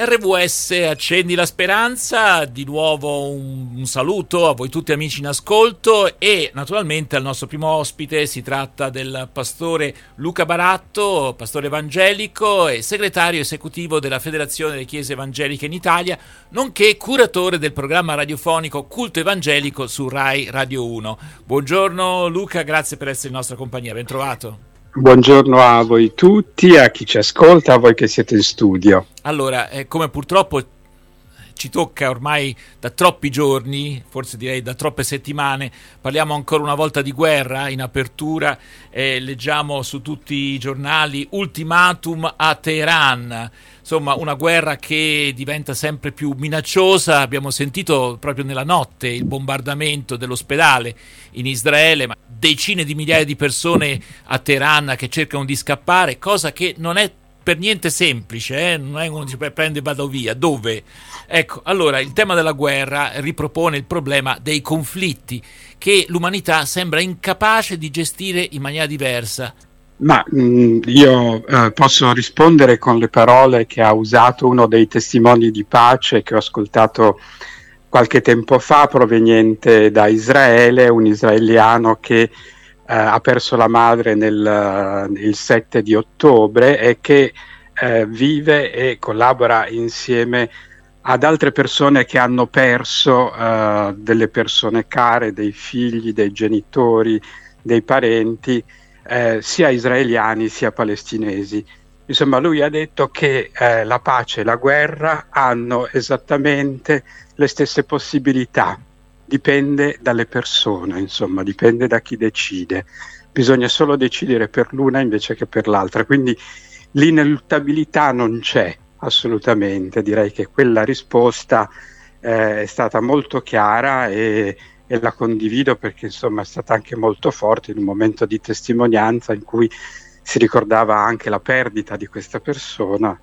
RWS Accendi la Speranza, di nuovo un saluto a voi tutti amici in ascolto e naturalmente al nostro primo ospite. Si tratta del pastore Luca Baratto, pastore evangelico e segretario esecutivo della Federazione delle Chiese Evangeliche in Italia, nonché curatore del programma radiofonico Culto Evangelico su Rai Radio 1. Buongiorno Luca, grazie per essere in nostra compagnia, ben trovato. Buongiorno a voi tutti, a chi ci ascolta, a voi che siete in studio. Allora, come purtroppo ci tocca ormai da troppi giorni, forse direi da troppe settimane, parliamo ancora una volta di guerra in apertura, leggiamo su tutti i giornali ultimatum a Teheran, insomma una guerra che diventa sempre più minacciosa. Abbiamo sentito proprio nella notte il bombardamento dell'ospedale in Israele, ma decine di migliaia di persone a Teheran che cercano di scappare, cosa che non è per niente semplice, non è uno dice prende e vado via, dove? Ecco, allora il tema della guerra ripropone il problema dei conflitti che l'umanità sembra incapace di gestire in maniera diversa. Ma io posso rispondere con le parole che ha usato uno dei testimoni di pace che ho ascoltato qualche tempo fa, proveniente da Israele, un israeliano che ha perso la madre il 7 di ottobre e che vive e collabora insieme ad altre persone che hanno perso delle persone care, dei figli, dei genitori, dei parenti, sia israeliani sia palestinesi. Insomma, lui ha detto che la pace e la guerra hanno esattamente le stesse possibilità. Dipende dalle persone, insomma, dipende da chi decide. Bisogna solo decidere per l'una invece che per l'altra. Quindi l'ineluttabilità non c'è assolutamente. Direi che quella risposta è stata molto chiara e la condivido perché insomma è stata anche molto forte in un momento di testimonianza in cui si ricordava anche la perdita di questa persona.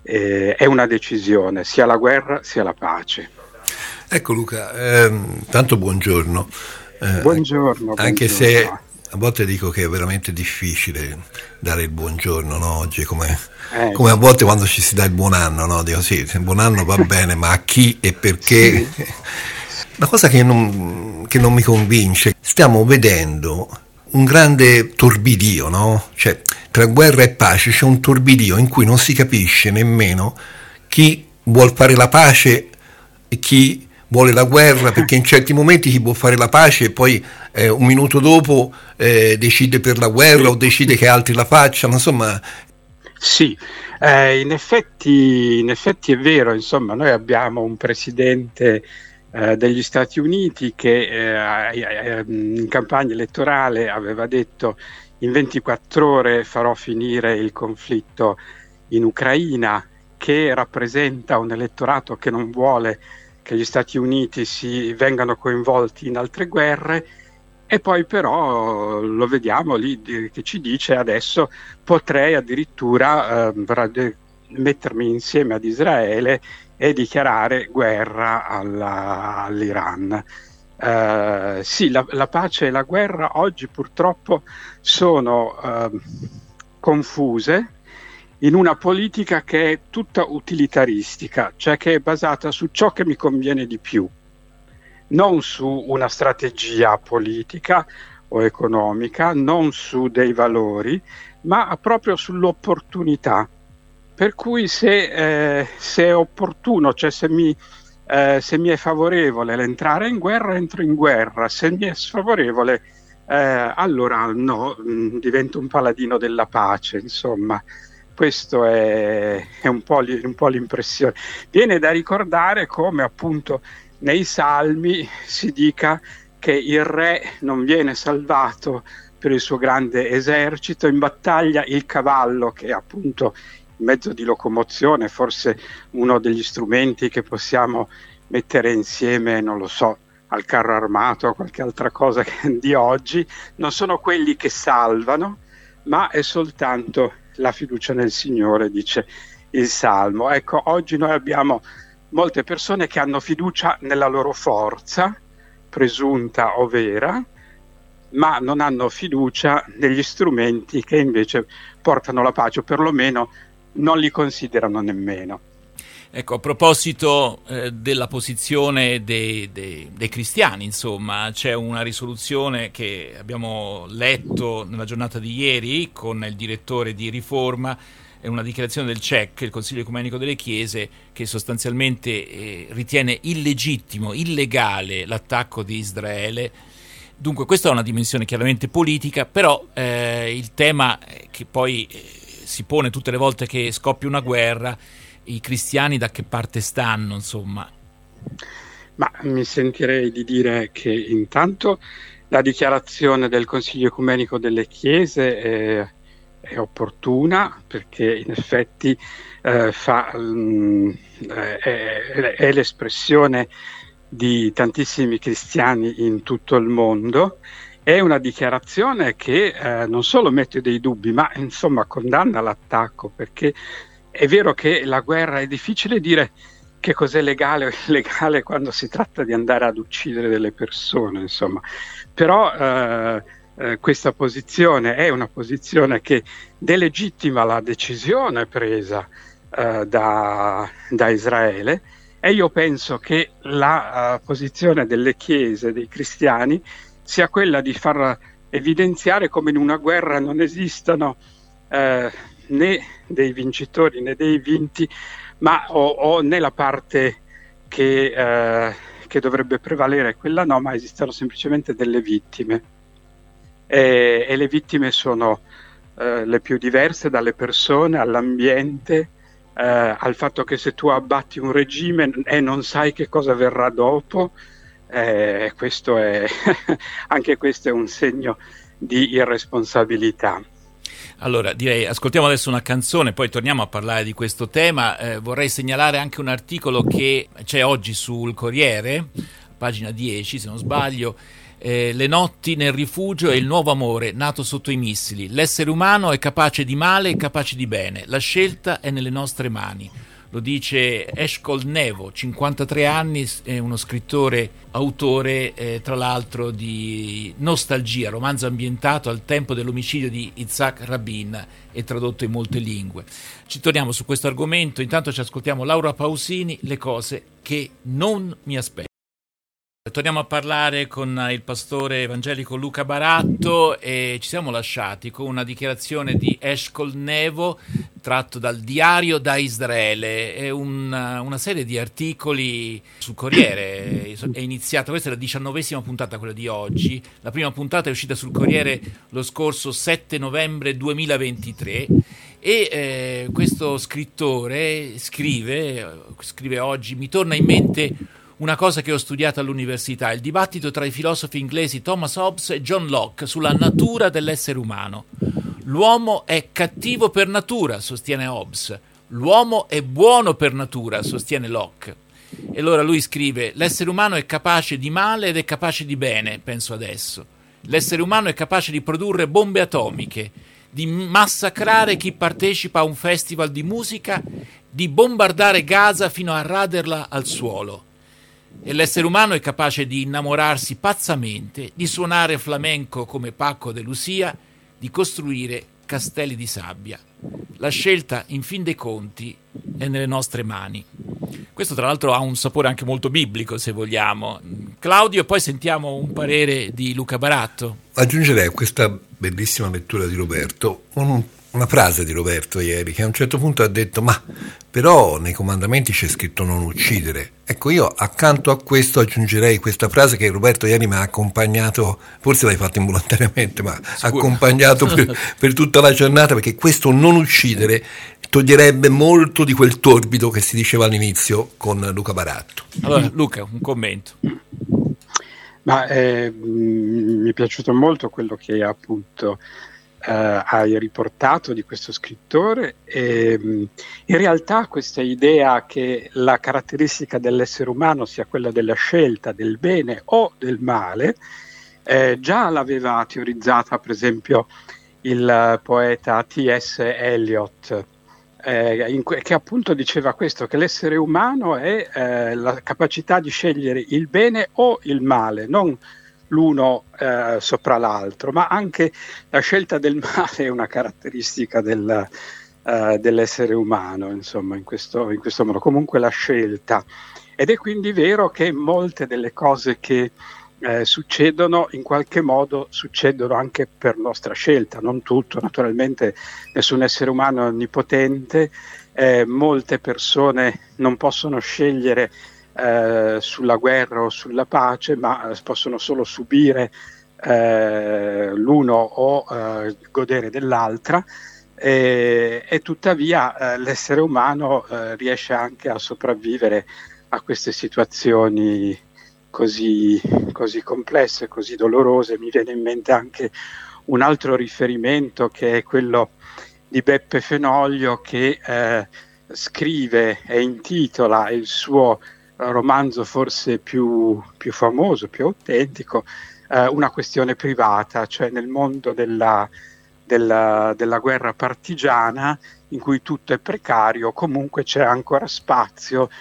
È una decisione, sia la guerra sia la pace. Ecco Luca, tanto buongiorno. Buongiorno. Anche se a volte dico che è veramente difficile dare il buongiorno, no? Oggi come a volte quando ci si dà il buon anno, no? Dico sì, il buon anno va bene, ma a chi e perché? Sì. Una cosa che non mi convince, stiamo vedendo un grande torbidio, no? Cioè tra guerra e pace c'è un torbidio in cui non si capisce nemmeno chi vuol fare la pace e chi vuole la guerra, perché in certi momenti chi può fare la pace e poi un minuto dopo decide per la guerra o decide che altri la facciano, insomma. Sì, in effetti è vero, insomma, noi abbiamo un presidente degli Stati Uniti che in campagna elettorale aveva detto in 24 ore farò finire il conflitto in Ucraina, che rappresenta un elettorato che non vuole che gli Stati Uniti vengano coinvolti in altre guerre, e poi però lo vediamo lì che ci dice adesso potrei addirittura mettermi insieme ad Israele e dichiarare guerra all'Iran. Sì, la pace e la guerra oggi purtroppo sono confuse in una politica che è tutta utilitaristica, cioè che è basata su ciò che mi conviene di più, non su una strategia politica o economica, non su dei valori, ma proprio sull'opportunità. Per cui se è opportuno, cioè se mi è favorevole l'entrare in guerra, entro in guerra, se mi è sfavorevole allora no, divento un paladino della pace, insomma. Questo è un po' l'impressione. Viene da ricordare come appunto nei Salmi si dica che il re non viene salvato per il suo grande esercito, in battaglia il cavallo, che è appunto il mezzo di locomozione, forse uno degli strumenti che possiamo mettere insieme, non lo so, al carro armato o qualche altra cosa di oggi, non sono quelli che salvano, ma è soltanto la fiducia nel Signore, dice il Salmo. Ecco, oggi noi abbiamo molte persone che hanno fiducia nella loro forza, presunta o vera, ma non hanno fiducia negli strumenti che invece portano la pace, o perlomeno non li considerano nemmeno. Ecco, a proposito della posizione dei cristiani, insomma, c'è una risoluzione che abbiamo letto nella giornata di ieri con il direttore di Riforma, è una dichiarazione del CEC, il Consiglio Ecumenico delle Chiese, che sostanzialmente ritiene illegittimo, illegale l'attacco di Israele. Dunque questa è una dimensione chiaramente politica, però il tema che poi si pone tutte le volte che scoppia una guerra, i cristiani da che parte stanno, insomma? Ma mi sentirei di dire che intanto la dichiarazione del Consiglio Ecumenico delle Chiese è opportuna, perché in effetti è l'espressione di tantissimi cristiani in tutto il mondo. È una dichiarazione che non solo mette dei dubbi, ma insomma condanna l'attacco, perché è vero che la guerra è difficile dire che cos'è legale o illegale quando si tratta di andare ad uccidere delle persone, insomma. Però questa posizione è una posizione che delegittima la decisione presa da Israele, e io penso che la posizione delle chiese, dei cristiani, sia quella di far evidenziare come in una guerra non esistano né dei vincitori né dei vinti, ma o né la parte che dovrebbe prevalere, quella no, ma esistono semplicemente delle vittime, e le vittime sono le più diverse, dalle persone all'ambiente, al fatto che se tu abbatti un regime e non sai che cosa verrà dopo, questo è anche questo è un segno di irresponsabilità. Allora direi ascoltiamo adesso una canzone, poi torniamo a parlare di questo tema. Vorrei segnalare anche un articolo che c'è oggi sul Corriere, pagina 10 se non sbaglio, le notti nel rifugio e il nuovo amore nato sotto i missili. L'essere umano è capace di male e capace di bene, la scelta è nelle nostre mani. Lo dice Eshkol Nevo, 53 anni, è uno scrittore, autore tra l'altro di Nostalgia, romanzo ambientato al tempo dell'omicidio di Yitzhak Rabin e tradotto in molte lingue. Ci torniamo su questo argomento, intanto ci ascoltiamo Laura Pausini, Le cose che non mi aspetto. Torniamo a parlare con il pastore evangelico Luca Baratto e ci siamo lasciati con una dichiarazione di Eshkol Nevo tratto dal Diario da Israele. È una serie di articoli sul Corriere, è iniziata, questa è la 19ª puntata, quella di oggi. La prima puntata è uscita sul Corriere lo scorso 7 novembre 2023 e questo scrittore scrive oggi: mi torna in mente una cosa che ho studiato all'università, il dibattito tra i filosofi inglesi Thomas Hobbes e John Locke sulla natura dell'essere umano. L'uomo è cattivo per natura, sostiene Hobbes. L'uomo è buono per natura, sostiene Locke. E allora lui scrive: l'essere umano è capace di male ed è capace di bene, penso adesso. L'essere umano è capace di produrre bombe atomiche, di massacrare chi partecipa a un festival di musica, di bombardare Gaza fino a raderla al suolo. E l'essere umano è capace di innamorarsi pazzamente, di suonare flamenco come Paco de Lucia, di costruire castelli di sabbia. La scelta, in fin dei conti, è nelle nostre mani. Questo tra l'altro ha un sapore anche molto biblico, se vogliamo. Claudio, poi sentiamo un parere di Luca Baratto. Aggiungerei a questa bellissima lettura di Roberto una frase di Roberto ieri, che a un certo punto ha detto: ma però nei comandamenti c'è scritto non uccidere. Ecco, io accanto a questo aggiungerei questa frase che Roberto ieri mi ha accompagnato, forse l'hai fatto involontariamente, ma accompagnato per tutta la giornata, perché questo non uccidere toglierebbe molto di quel torbido che si diceva all'inizio con Luca Baratto. Allora Luca, un commento. Ma mi è piaciuto molto quello che appunto hai riportato di questo scrittore, e in realtà questa idea che la caratteristica dell'essere umano sia quella della scelta del bene o del male già l'aveva teorizzata per esempio il poeta T.S. Eliot, che appunto diceva questo, che l'essere umano è la capacità di scegliere il bene o il male, non l'uno sopra l'altro, ma anche la scelta del male è una caratteristica dell'essere umano, insomma, in questo modo, comunque la scelta. Ed è quindi vero che molte delle cose che succedono in qualche modo succedono anche per nostra scelta, non tutto, naturalmente nessun essere umano è onnipotente, molte persone non possono scegliere sulla guerra o sulla pace, ma possono solo subire l'uno o godere dell'altra, e tuttavia l'essere umano riesce anche a sopravvivere a queste situazioni così complesse, così dolorose. Mi viene in mente anche un altro riferimento, che è quello di Beppe Fenoglio, che scrive e intitola il suo romanzo forse più famoso, più autentico, Una questione privata, cioè nel mondo della guerra partigiana, in cui tutto è precario, comunque c'è ancora spazio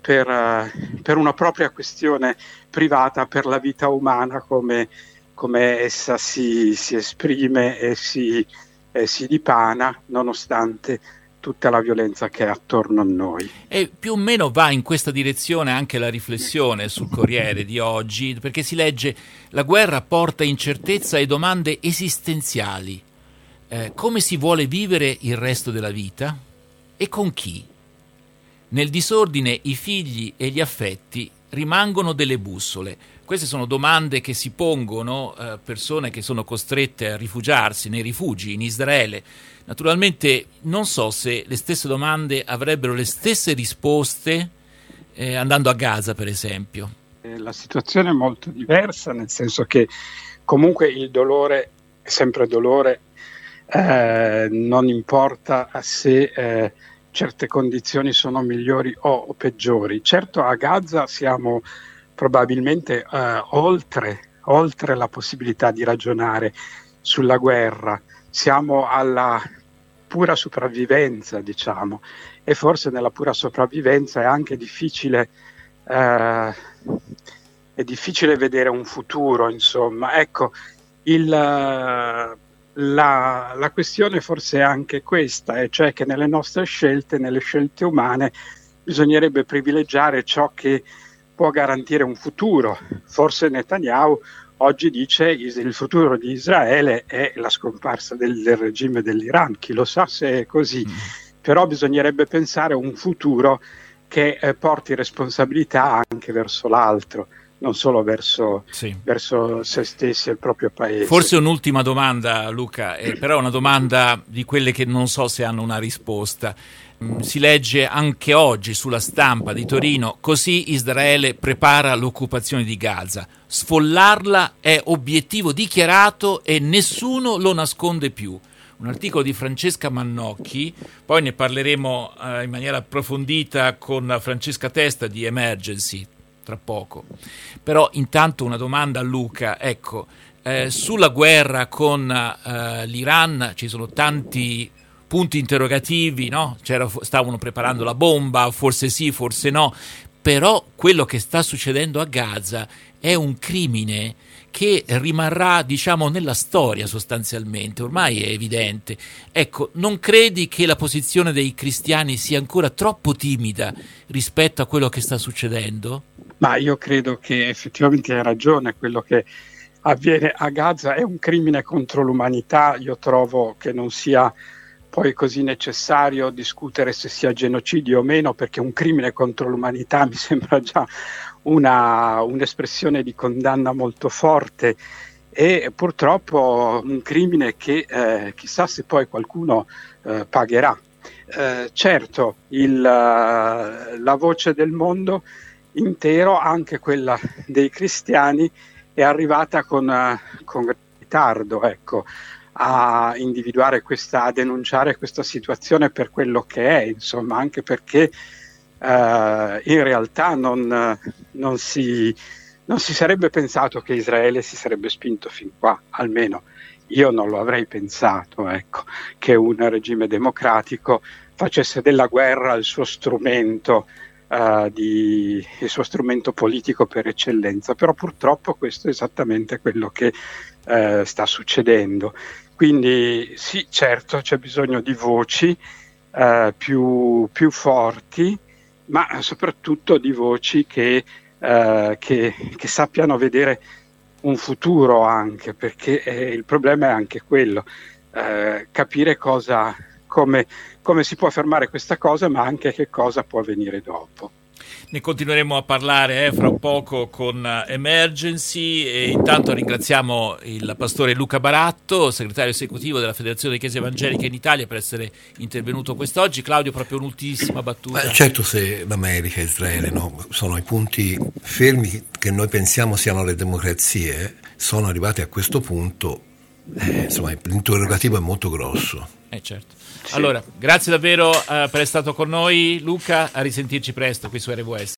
per una propria questione privata, per la vita umana, come essa si esprime e si dipana, nonostante tutta la violenza che è attorno a noi. E più o meno va in questa direzione anche la riflessione sul Corriere di oggi, perché si legge: la guerra porta incertezza e domande esistenziali. Come si vuole vivere il resto della vita? E con chi? Nel disordine i figli e gli affetti rimangono delle bussole. Queste sono domande che si pongono persone che sono costrette a rifugiarsi nei rifugi in Israele. Naturalmente non so se le stesse domande avrebbero le stesse risposte andando a Gaza, per esempio. La situazione è molto diversa, nel senso che comunque il dolore è sempre dolore, non importa se certe condizioni sono migliori o peggiori. Certo, a Gaza siamo probabilmente oltre la possibilità di ragionare sulla guerra, siamo alla pura sopravvivenza, diciamo, e forse nella pura sopravvivenza è anche difficile vedere un futuro, insomma. Ecco, la questione forse è anche questa, cioè che nelle nostre scelte, nelle scelte umane, bisognerebbe privilegiare ciò che può garantire un futuro. Forse Netanyahu oggi dice il futuro di Israele è la scomparsa del regime dell'Iran, chi lo sa se è così, però bisognerebbe pensare a un futuro che porti responsabilità anche verso l'altro, non solo verso se stessi e il proprio paese. Forse un'ultima domanda, Luca, però una domanda di quelle che non so se hanno una risposta. Si legge anche oggi sulla stampa di Torino: così Israele prepara l'occupazione di Gaza. Sfollarla è obiettivo dichiarato e nessuno lo nasconde più. Un articolo di Francesca Mannocchi, poi ne parleremo in maniera approfondita con Francesca Testa di Emergency tra poco. Però intanto una domanda a Luca, ecco, sulla guerra con l'Iran ci sono tanti punti interrogativi, no? Stavano preparando la bomba, forse sì, forse no, però quello che sta succedendo a Gaza è un crimine che rimarrà, diciamo, nella storia sostanzialmente, ormai è evidente. Ecco, non credi che la posizione dei cristiani sia ancora troppo timida rispetto a quello che sta succedendo? Ma io credo che effettivamente hai ragione, quello che avviene a Gaza è un crimine contro l'umanità. Io trovo che non sia poi così necessario discutere se sia genocidio o meno, perché un crimine contro l'umanità mi sembra già un'espressione di condanna molto forte, e purtroppo un crimine che chissà se poi qualcuno pagherà. Certo, la voce del mondo intero, anche quella dei cristiani, è arrivata con ritardo, ecco, a individuare a denunciare questa situazione per quello che è, insomma, anche perché in realtà non si sarebbe pensato che Israele si sarebbe spinto fin qua, almeno io non lo avrei pensato, ecco, che un regime democratico facesse della guerra il suo strumento politico per eccellenza, però purtroppo questo è esattamente quello che sta succedendo. Quindi sì, certo, c'è bisogno di voci, più forti, ma soprattutto di voci che sappiano vedere un futuro anche, perché il problema è anche quello, capire come si può fermare questa cosa, ma anche che cosa può avvenire dopo. Ne continueremo a parlare fra un poco con Emergency, e intanto ringraziamo il pastore Luca Baratto, segretario esecutivo della Federazione delle Chiese Evangeliche in Italia, per essere intervenuto quest'oggi. Claudio, proprio un'ultimissima battuta. Certo, se l'America e Israele, no, sono i punti fermi che noi pensiamo siano le democrazie, sono arrivati a questo punto, insomma l'interrogativo è molto grosso. Certo. Allora, grazie davvero per essere stato con noi, Luca, a risentirci presto qui su RWS.